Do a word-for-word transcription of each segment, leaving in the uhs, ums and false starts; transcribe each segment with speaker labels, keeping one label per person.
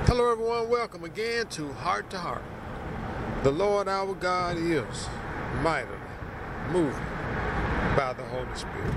Speaker 1: Hello everyone, welcome again to Heart to Heart. The Lord our God is mightily moving by the Holy Spirit.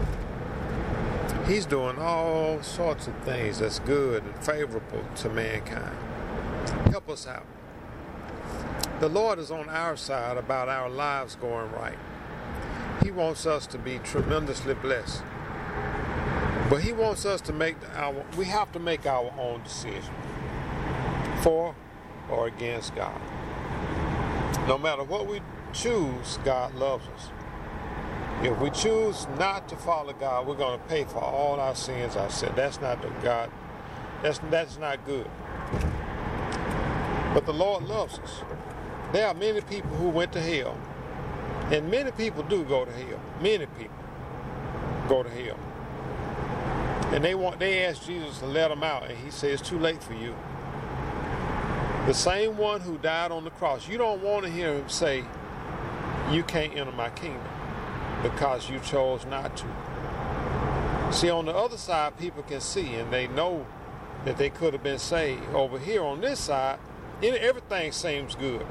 Speaker 1: He's doing all sorts of things that's good and favorable to mankind. Help us out. The Lord is on our side about our lives going right. He wants us to be tremendously blessed. But he wants us to make our, we have to make our own decision. For or against God. No matter what we choose, God loves us. If we choose not to follow God, we're going to pay for all our sins. I said that's not the God. That's that's not good. But the Lord loves us. There are many people who went to hell, and many people do go to hell. Many people go to hell, and they want they ask Jesus to let them out, and He says it's too late for you. The same one who died on the cross. You don't want to hear him say, you can't enter my kingdom because you chose not to. See, on the other side, people can see and they know that they could have been saved. Over here on this side, everything seems good.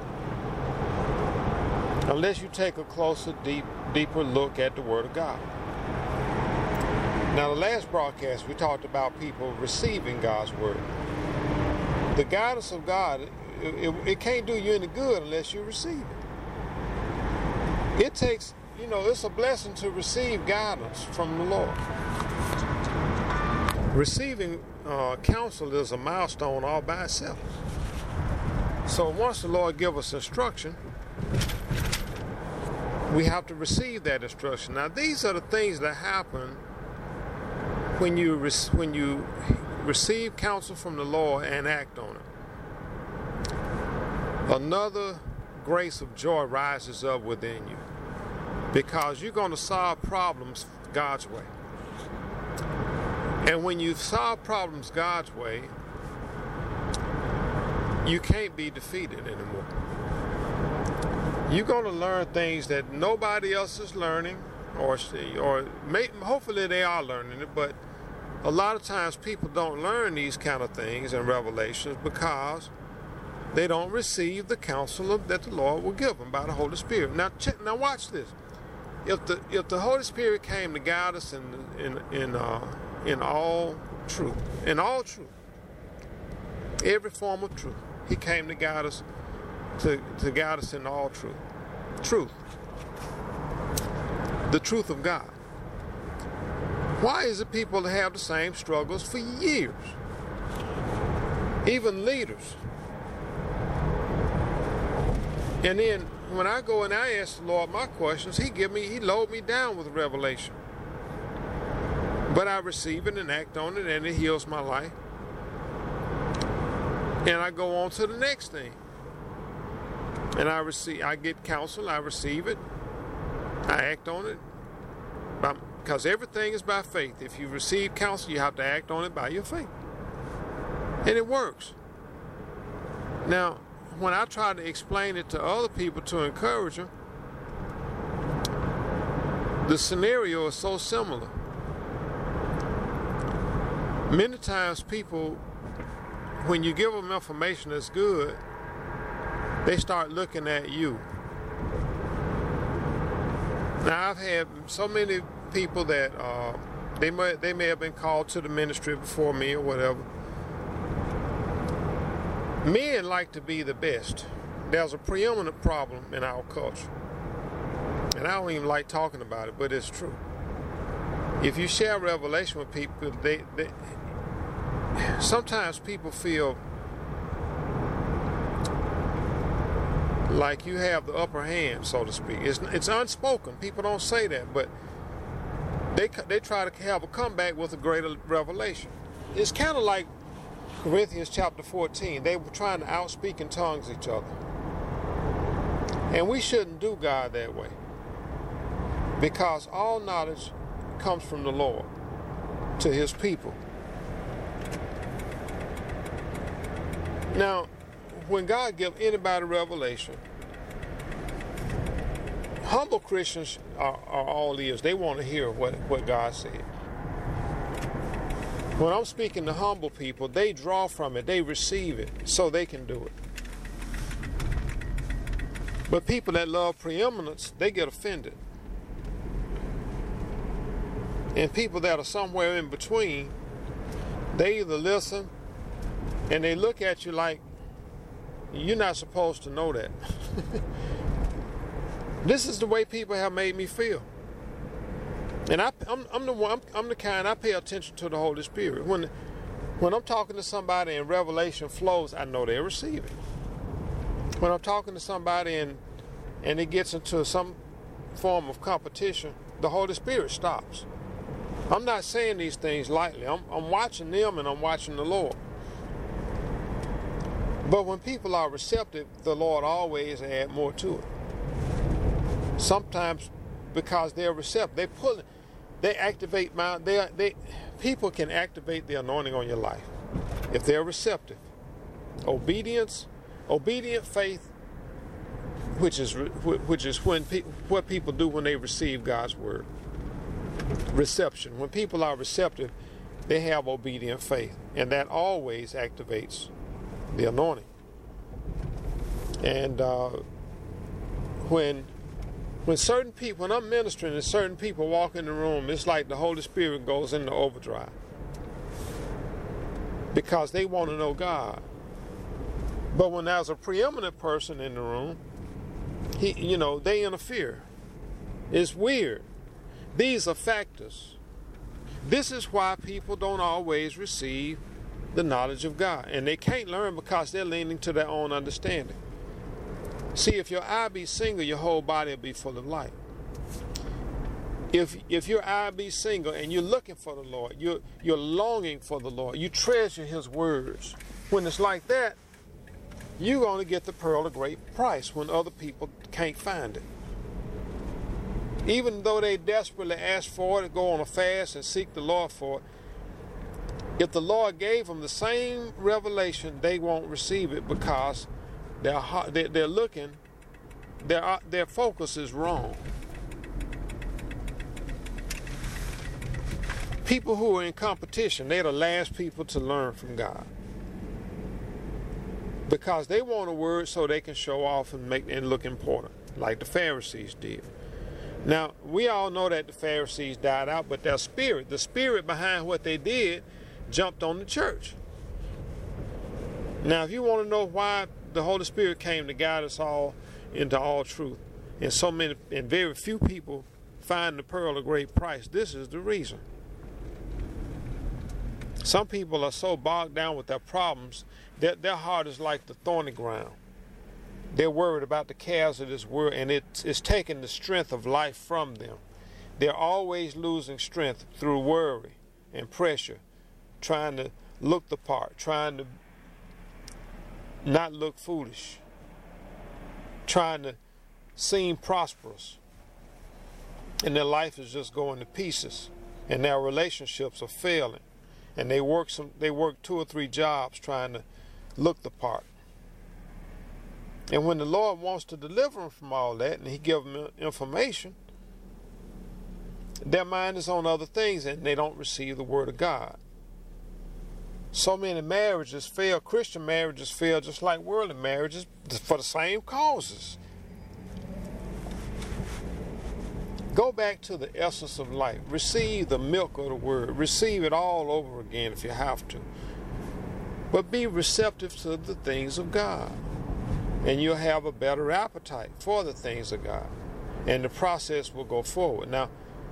Speaker 1: Unless you take a closer, deep, deeper look at the Word of God. Now, the last broadcast, we talked about people receiving God's Word. The guidance of God, it, it, it can't do you any good unless you receive it. It takes, you know, it's a blessing to receive guidance from the Lord. Receiving uh, counsel is a milestone all by itself. So once the Lord gives us instruction, we have to receive that instruction. Now, these are the things that happen when you re- when you. receive counsel from the Lord and act on it. Another grace of joy rises up within you because you're going to solve problems God's way. And when you solve problems God's way, you can't be defeated anymore. You're going to learn things that nobody else is learning, or or may, hopefully they are learning it, but a lot of times people don't learn these kind of things in Revelations because they don't receive the counsel that the Lord will give them by the Holy Spirit. Now, check, now watch this. If the if the Holy Spirit came to guide us in in in uh, in all truth, in all truth, every form of truth, He came to guide us to to guide us in all truth, truth, the truth of God. Why is it people that have the same struggles for years? Even leaders. And then when I go and I ask the Lord my questions, He give me, He load me down with revelation. But I receive it and act on it, and it heals my life. And I go on to the next thing. And I receive, I get counsel, I receive it, I act on it. Because everything is by faith. If you receive counsel, you have to act on it by your faith. And it works. Now, when I try to explain it to other people to encourage them, the scenario is so similar. Many times people, when you give them information that's good, they start looking at you. Now, I've had so many people that uh, they may they may have been called to the ministry before me or whatever. Men like to be the best. There's a preeminent problem in our culture, and I don't even like talking about it, but it's true. If you share revelation with people, they, they sometimes people feel like you have the upper hand, so to speak. It's it's unspoken. People don't say that, but They they try to have a comeback with a greater revelation. It's kind of like Corinthians chapter fourteen. They were trying to outspeak in tongues each other. And we shouldn't do God that way. Because all knowledge comes from the Lord to His people. Now, when God gives anybody revelation, humble Christians are, are all ears. They want to hear what, what God said. When I'm speaking to humble people, they draw from it, they receive it, so they can do it. But people that love preeminence, they get offended. And people that are somewhere in between, they either listen and they look at you like, you're not supposed to know that. This is the way people have made me feel. And I, I'm, I'm the one. I'm, I'm the kind. I pay attention to the Holy Spirit. When, when I'm talking to somebody and revelation flows, I know they receive it. When I'm talking to somebody and and it gets into some form of competition, the Holy Spirit stops. I'm not saying these things lightly. I'm, I'm watching them and I'm watching the Lord. But when people are receptive, the Lord always adds more to it. Sometimes because they're receptive, they pull, they activate my. They they people can activate the anointing on your life if they're receptive. Obedience, obedient faith, which is which is when pe- what people do when they receive God's word. Reception. When people are receptive, they have obedient faith, and that always activates the anointing. And uh, when when certain people, when I'm ministering and certain people walk in the room, it's like the Holy Spirit goes into overdrive because they want to know God. But when there's a preeminent person in the room, he, you know, they interfere. It's weird. These are factors. This is why people don't always receive the knowledge of God. And they can't learn because they're leaning to their own understanding. See, if your eye be single, your whole body will be full of light. If if your eye be single and you're looking for the Lord, you're, you're longing for the Lord, you treasure his words. When it's like that, you're going to get the pearl of great price when other people can't find it. Even though they desperately ask for it, go on a fast and seek the Lord for it, if the Lord gave them the same revelation, they won't receive it because they're, they're looking, their, their focus is wrong. People who are in competition, they're the last people to learn from God. Because they want a word so they can show off and make and look important, like the Pharisees did. Now, we all know that the Pharisees died out, but their spirit, the spirit behind what they did, jumped on the church. Now, if you want to know why the Holy Spirit came to guide us all into all truth, and so many and very few people find the pearl of great price, this is the reason. Some people are so bogged down with their problems that their heart is like the thorny ground. They're worried about the cares of this world, and it's, it's taking the strength of life from them. They're always losing strength through worry and pressure, trying to look the part, trying to not look foolish, trying to seem prosperous. And their life is just going to pieces, and their relationships are failing. And they work some they work two or three jobs trying to look the part. And when the Lord wants to deliver them from all that, and he gives them information, their mind is on other things and they don't receive the word of God. So many marriages fail, Christian marriages fail just like worldly marriages for the same causes. Go back to the essence of life. Receive the milk of the word. Receive it all over again if you have to. But be receptive to the things of God. And you'll have a better appetite for the things of God. And the process will go forward. Now,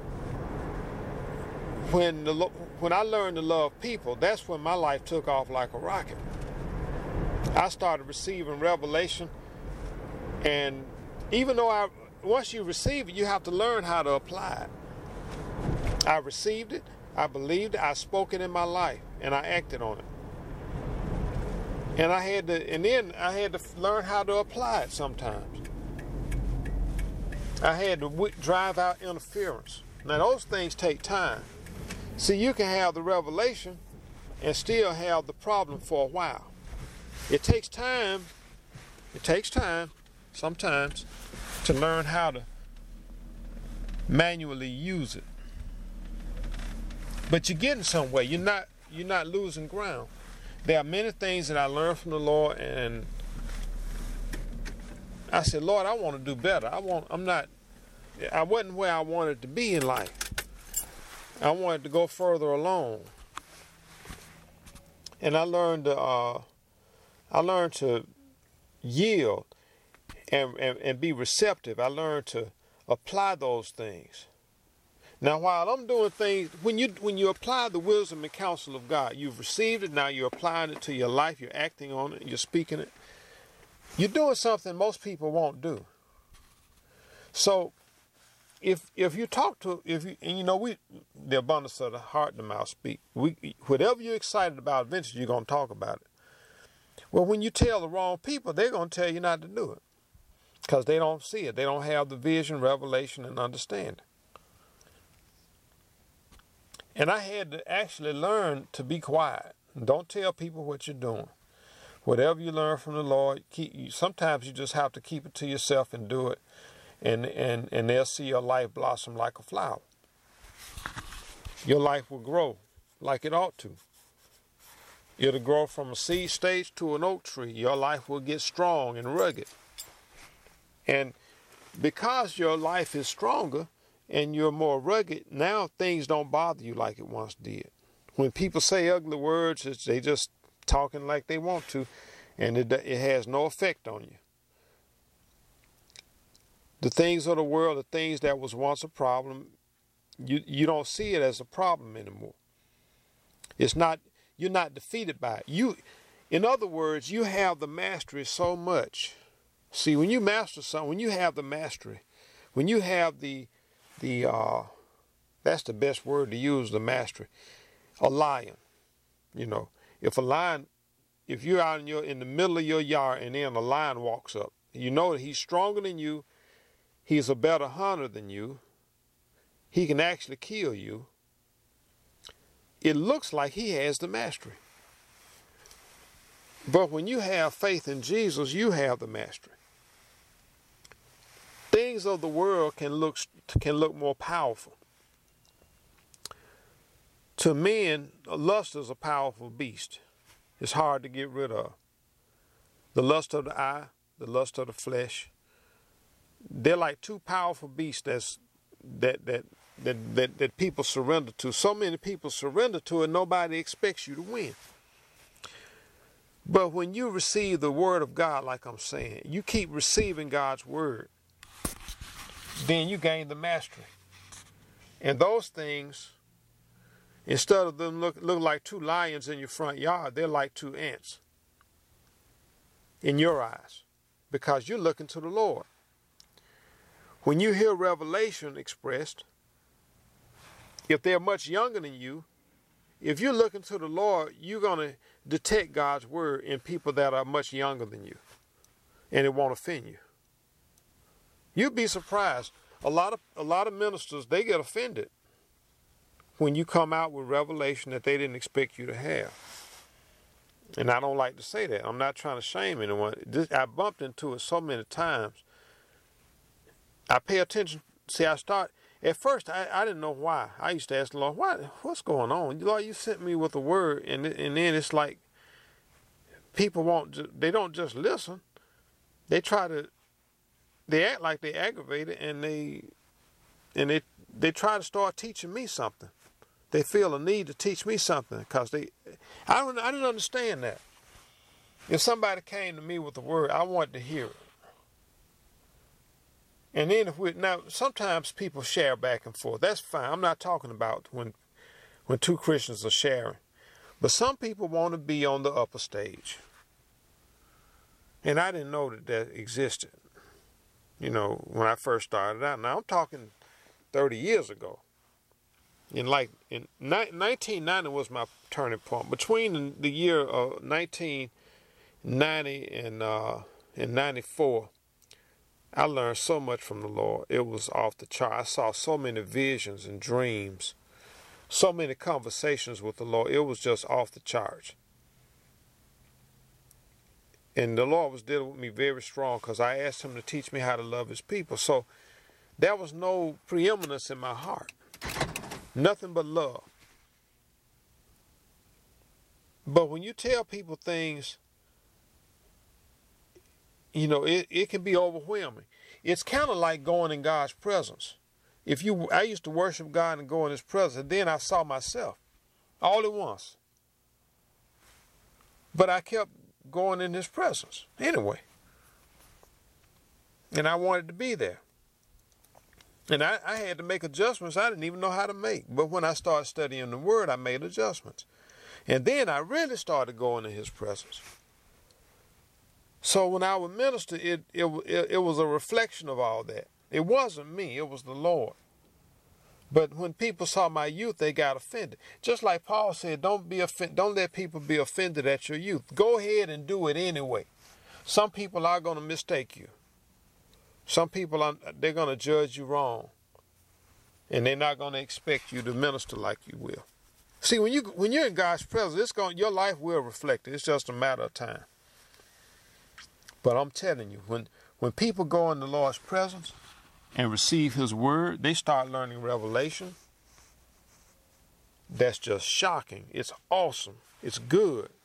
Speaker 1: when the, when I learned to love people, that's when my life took off like a rocket. I started receiving revelation. And even though I, once you receive it, you have to learn how to apply it. I received it, I believed it, I spoke it in my life, and I acted on it. And I had to, and then I had to learn how to apply it sometimes. I had to w- drive out interference. Now those things take time. See, you can have the revelation and still have the problem for a while. It takes time, it takes time sometimes to learn how to manually use it. But you're getting somewhere. You're not you're not losing ground. There are many things that I learned from the Lord, and I said, Lord, I want to do better. I want. I'm not. I wasn't where I wanted to be in life. I wanted to go further along, and I learned to. Uh, I learned to yield and, and and be receptive. I learned to apply those things. Now, while I'm doing things, when you when you apply the wisdom and counsel of God, you've received it. Now you're applying it to your life. You're acting on it. You're speaking it. You're doing something most people won't do. So, if if you talk to if you and you know we the abundance of the heart and the mouth speak. We whatever you're excited about, eventually you're gonna talk about it. Well, when you tell the wrong people, they're gonna tell you not to do it because they don't see it. They don't have the vision, revelation, and understanding. And I had to actually learn to be quiet. Don't tell people what you're doing. Whatever you learn from the Lord, keep. Sometimes you just have to keep it to yourself and do it, and and and they'll see your life blossom like a flower. Your life will grow like it ought to. It'll grow from a seed stage to an oak tree. Your life will get strong and rugged. And because your life is stronger and you're more rugged, now things don't bother you like it once did. When people say ugly words, it's, they just talking like they want to, and it, it has no effect on you. The things of the world, the things that was once a problem, you, you don't see it as a problem anymore. It's not, you're not defeated by it. You, in other words, you have the mastery so much. See, when you master something, when you have the mastery, when you have the The uh, that's the best word to use, the mastery. A lion, you know, if a lion, if you're out in your in the middle of your yard and then a lion walks up, you know that he's stronger than you. He's a better hunter than you. He can actually kill you. It looks like he has the mastery. But when you have faith in Jesus, you have the mastery. Things of the world can look can look more powerful. To men, lust is a powerful beast. It's hard to get rid of. The lust of the eye, the lust of the flesh. They're like two powerful beasts that's, that, that that that that people surrender to. So many people surrender to it, nobody expects you to win. But when you receive the word of God, like I'm saying, you keep receiving God's word, then you gain the mastery. And those things, instead of them look, look like two lions in your front yard, they're like two ants in your eyes because you're looking to the Lord. When you hear revelation expressed, if they're much younger than you, if you're looking to the Lord, you're going to detect God's word in people that are much younger than you, and it won't offend you. You'd be surprised. A lot of a lot of ministers, they get offended when you come out with revelation that they didn't expect you to have. And I don't like to say that. I'm not trying to shame anyone. This, I bumped into it so many times. I pay attention. See, I start, at first, I, I didn't know why. I used to ask the Lord, what, what's going on? Lord, you sent me with a word, and, and then it's like people won't, they don't just listen. They try to, they act like they aggravated, and they, and they, they try to start teaching me something. They feel a need to teach me something because they, I don't, I didn't understand that. If somebody came to me with a word, I wanted to hear it. And then if we, now sometimes people share back and forth. That's fine. I'm not talking about when, when two Christians are sharing. But some people want to be on the upper stage. And I didn't know that that existed, you know, when I first started out. Now I'm talking thirty years ago. In like in nineteen ninety was my turning point. Between the year of nineteen ninety and uh, and ninety-four, I learned so much from the Lord. It was off the chart. I saw so many visions and dreams, so many conversations with the Lord. It was just off the charts. And the Lord was dealing with me very strong because I asked him to teach me how to love his people. So there was no preeminence in my heart. Nothing but love. But when you tell people things, you know, it, it can be overwhelming. It's kind of like going in God's presence. If you, I used to worship God and go in His presence, and then I saw myself all at once. But I kept going in His presence anyway. And I wanted to be there. And I, I had to make adjustments I didn't even know how to make. But when I started studying the Word, I made adjustments. And then I really started going in His presence. So when I would minister, it, it, it, it was a reflection of all that. It wasn't me, it was the Lord. But when people saw my youth, they got offended. Just like Paul said, don't be offend- don't let people be offended at your youth. Go ahead and do it anyway. Some people are going to mistake you. Some people, are, they're going to judge you wrong. And they're not going to expect you to minister like you will. See, when, you, when you're in God's presence, it's going, your life will reflect it. It's just a matter of time. But I'm telling you, when, when people go in the Lord's presence and receive His Word, they start learning revelation. That's just shocking. It's awesome. It's good.